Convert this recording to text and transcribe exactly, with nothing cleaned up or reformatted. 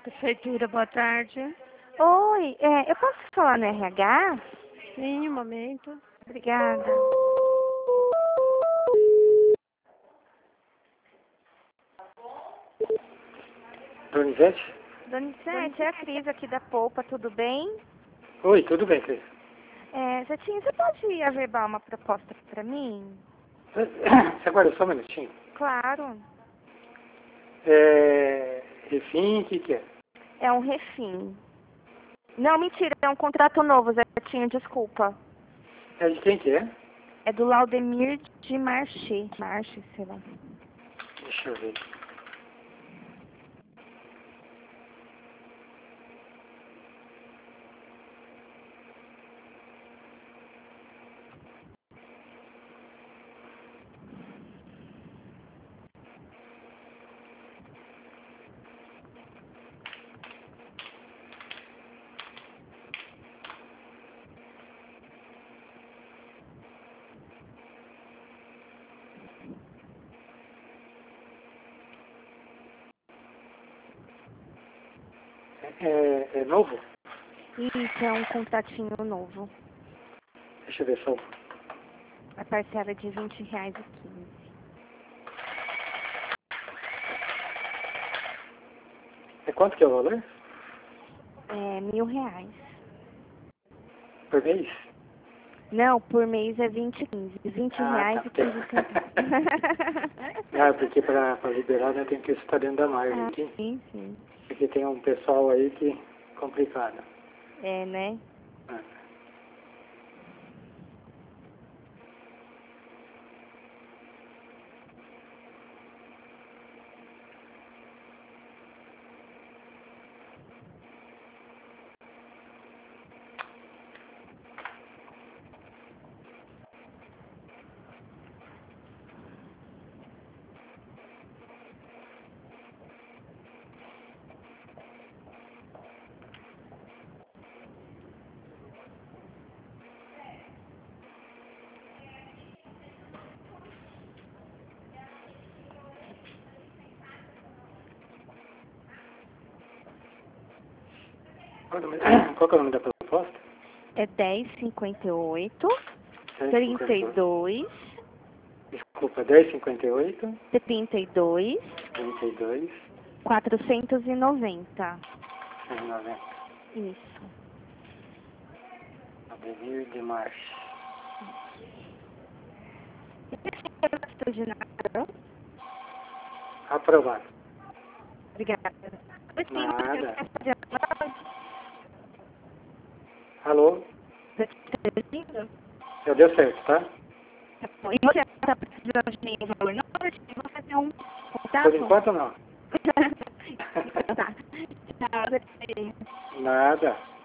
Prefeitura, boa tarde. Oi, é, eu posso falar no R H? Sim, um momento. Obrigada. Donizete? Donizete, é a Cris aqui da Polpa, tudo bem? Oi, tudo bem, Cris? É, Zetinho, você pode averbar uma proposta pra mim? Você aguarda só um minutinho. Claro. É... Refim, o que que é? É um refim. Não, mentira, é um contrato novo, Zetinho, desculpa. É de quem que é? É do Laudemir de Marchi. Marchi, sei lá. Deixa eu ver. É, é novo? Isso, é um contratinho novo. Deixa eu ver só. A parcela é de vinte reais e quinze. É quanto que é o valor? É mil reais. Por mês? Não, por mês é vinte e quinze. vinte Ah, reais tá. e quinze centavos. Ah, porque para liberar, né, tem que estar dentro da margem Ah, aqui. sim, sim. Porque tem um pessoal aí que é complicado. É, né? Ah. Qual é o nome- qual que é o nome da proposta? É dez cinquenta e oito, dez trinta cinquenta e e oito. dois, Desculpa, dez cinquenta e oito, trinta e dois, trinta e dois, quatrocentos e noventa. noventa. Isso. Avenir de Marche. De nada. Aprovado. Obrigada. Nada. Alô? Já deu certo, tá? E você está precisando de nenhum valor? Não, você tem um contato? Por enquanto não. Tá. Tchau, Zetinho. Nada.